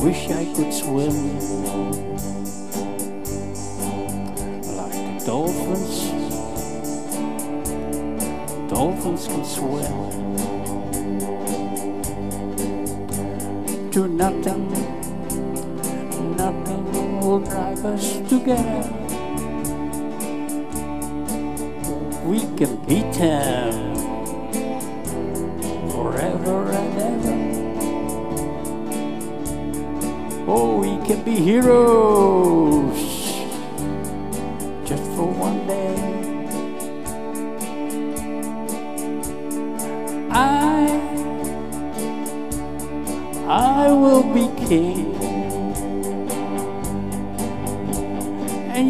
wish I could swim like the dolphins. Dolphins can swim to nothing. Nothing will drive us together. We can beat them forever and ever. Oh, we can be heroes just for one day. I will be king, and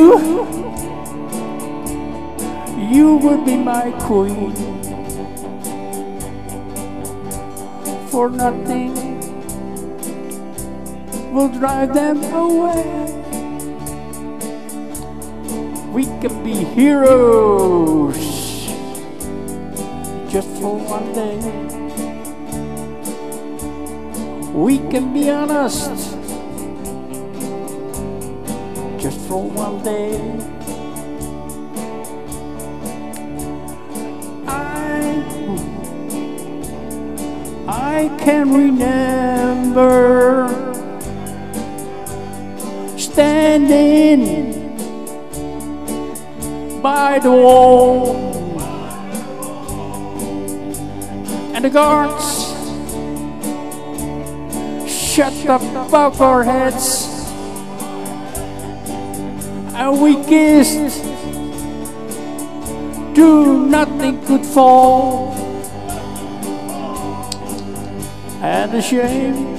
you will be my queen. For nothing will drive them away. We can be heroes just for one day. We can be honest just for one day. I can remember standing by the wall, and the guards shut above our heads, and we kissed till nothing could fall. And the shame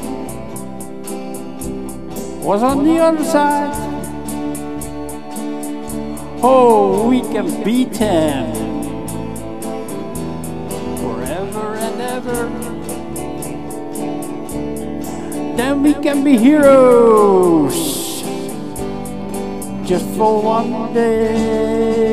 was on the other side. Oh, we can beat them forever and ever. Then we can be heroes just for one day.